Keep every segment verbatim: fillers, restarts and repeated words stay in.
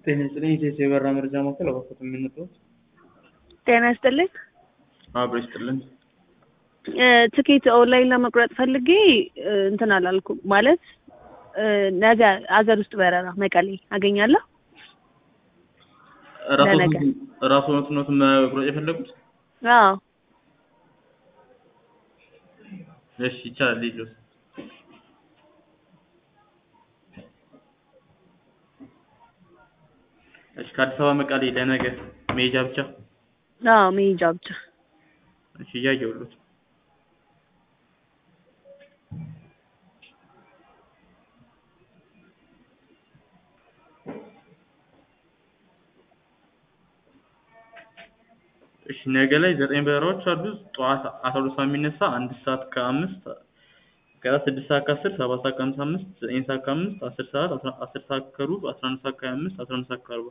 ጤና ይስጥልኝ ኢቴስ የበራ መረጃ ማዕከል አባኮት የምንጠው ጤና ይስጥልኝ አብሮ ይስጥልኝ ትኬት ኦንላይን ለመቁረጥ ፈልጌ እንትን አላልኩም ማለት ነገ አገር ውስጥ በረራ መቀሌ አገኛለሁ ራስዎት ራስዎት ነው መቁረጥ የፈለጉት? አዎ እሺ ይቻላል ልጅ እሺ ከአዲስ አበባ መቀሌ ለነገ መሄጃ ብቻ? አዎ መሄጃ ብቻ። እሺ እያየሁልዎት እሺ ነገ ላይ ዘጠኝ በረራዎች አሉ። ጠዋት አስራ ሁለት ሰዓት የሚነሳ አንድ ሰዓት ከአምስት ከዛ ስድስት ሰዓት ከአስር ሰባት ሰዓት ከሃምሳ አምስት ዘጠኝ ሰዓት ከአምስት አስር ሰዓት አስር ሰዓት ከሩብ አስራ አንድ ሰዓት ከሃያ አምስት አስራ አንድ ሰዓት ከአርባ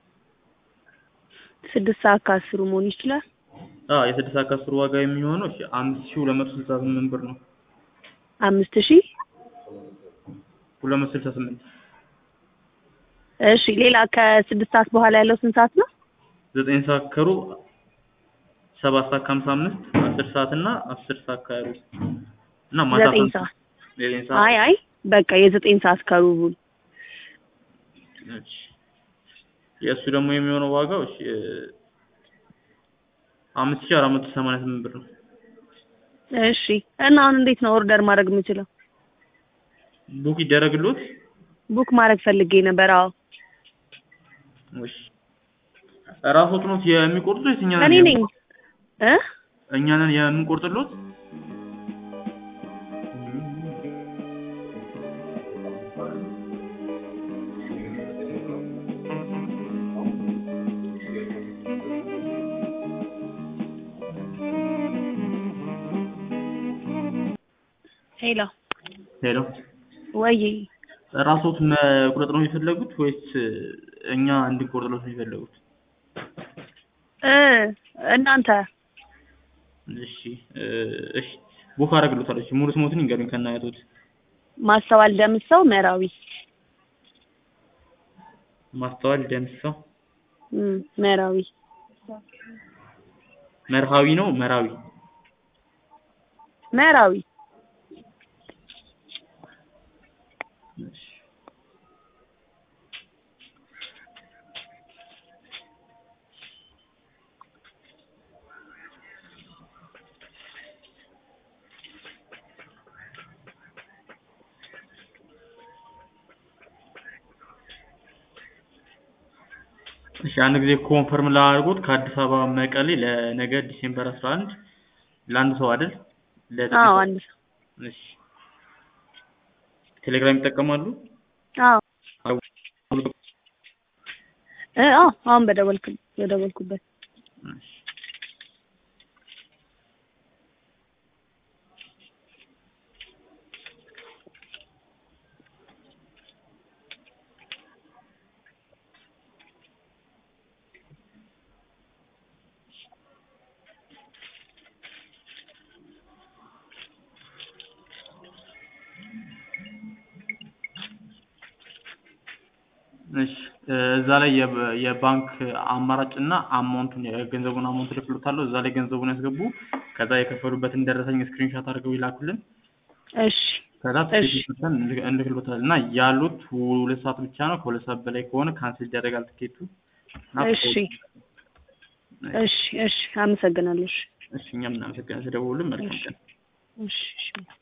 ስድስት ሰዓት ከአስሩ መሆን ይችላል? አዎ የስድስት ሰዓት ከአስሩ ዋጋ የሚሆነው እሺ አምስት ሺህ ሁለት መቶ ስልሳ ስምንት ብር ነው። አምስት ሺህ ሁለት መቶ ስልሳ ስምንት እሺ ሌላ ከስድስት ሰዓት በኋላ ያለው ስንት ሰዓት ነው? ዘጠኝ ሰዓት ከሩብ ሰባት ሰዓት ከሃምሳ አምስት አስር ሰዓት እና አስር ሰዓት ከሩብ እና ማታ ዘጠኝ ሰዓት አይ አይ በቃ የዘጠኝ ሰዓት ከሩብ እሺ የእሱ ደግሞ የሚሆነው ዋጋው እሺ አምስት ሺህ አራት መቶ ሰማንያ ስምንት ብር ነው። እሺ እና አሁን እንዴት ነው ኦርደር ማድረግ የምችለው? ቡክ ይደረግልዎት? ቡክ ማድረግ ፈልጌ ነበር። አዎ እሺ ራስዎት ነው የሚቆርጡት ወይስ እኛ እኔ ነኝ እ እኛ ነን የምንቆርጥልዎት? ሄሎ ሄሎ ወይ ራስዎት መቁረጥ ነው የፈለጉት ወይስ እኛ እንድንቆርጥልዎት ነው የፈለጉት? እ እናንተ እሺ እሺ ቡክ አደርግልዎታለሁ። እሺ ሙሉ ስሞትን ይንገሩኝ ከነአያቶት። ማስተዋል ደምሰው መራዊ። ማስተዋል ደምሰው እም መራዊ መርሃዊ ነው መራዊ? መራዊ እሺ እሺ አንድ ጊዜ ኮንፈርም ላድርጎት ከአዲስ አበባ መቀሌ ለነገ ዲሴምበር አስራ አንድ ለአንድ ሰው አይደል? አዎ አንድ ሰው። እሺ ቴሌግራም ይጠቀማሉ? አዎ እ አዎ አሁን በደወልኩ በደወልኩበት። እሺ እሺ እዛ ላይ የባንክ አማራጭና አማውንቱን የገንዘቡን አማውንት ልክልዎታለሁ። እዛ ላይ ገንዘቡን ያስገቡ። ከዛ የከፈሉበትን ደረሰኝ ስክሪንሾት አድርገው ይላኩልን። እሺ ከዛ ትኬቱን እንልክልዎታለን እና ያሉት ሁለት ሰዓት ብቻ ነው። ከሁለት ሰዓት በላይ ከሆነ ካንስል ይደረጋል ትኬቱ። እሺ እሺ እሺ አመሰግናለሁ። እሺ እሺ እኛም እናመሰግናለን ስለደወሉልን። መልካም ቀን። እሺ እሺ